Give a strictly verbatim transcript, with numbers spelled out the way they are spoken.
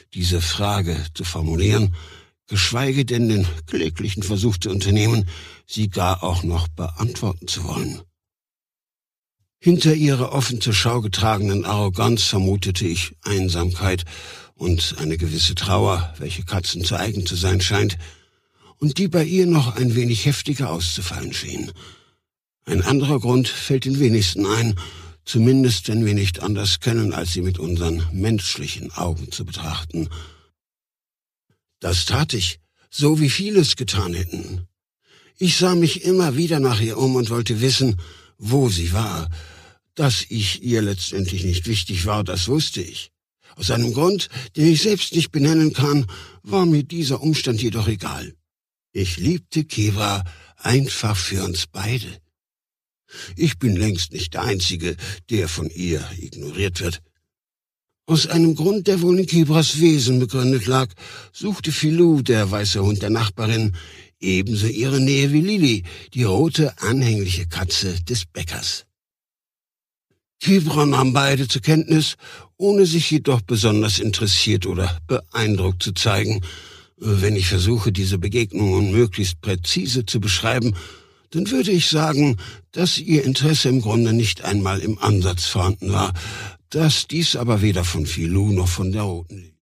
diese Frage zu formulieren, geschweige denn den kläglichen Versuch zu unternehmen, sie gar auch noch beantworten zu wollen. Hinter ihrer offen zur Schau getragenen Arroganz vermutete ich Einsamkeit und eine gewisse Trauer, welche Katzen zu eigen zu sein scheint, und die bei ihr noch ein wenig heftiger auszufallen schien. Ein anderer Grund fällt den wenigsten ein, zumindest wenn wir nicht anders können, als sie mit unseren menschlichen Augen zu betrachten. Das tat ich, so wie viele es getan hätten. Ich sah mich immer wieder nach ihr um und wollte wissen, wo sie war. Dass ich ihr letztendlich nicht wichtig war, das wusste ich. Aus einem Grund, den ich selbst nicht benennen kann, war mir dieser Umstand jedoch egal. Ich liebte Kebra einfach für uns beide. Ich bin längst nicht der Einzige, der von ihr ignoriert wird. Aus einem Grund, der wohl in Kebras Wesen begründet lag, suchte Filou, der weiße Hund der Nachbarin, ebenso ihre Nähe wie Lili, die rote, anhängliche Katze des Bäckers. Kebra nahm beide zur Kenntnis, ohne sich jedoch besonders interessiert oder beeindruckt zu zeigen. Wenn ich versuche, diese Begegnungen möglichst präzise zu beschreiben, dann würde ich sagen, dass ihr Interesse im Grunde nicht einmal im Ansatz vorhanden war, dass dies aber weder von Filou noch von der roten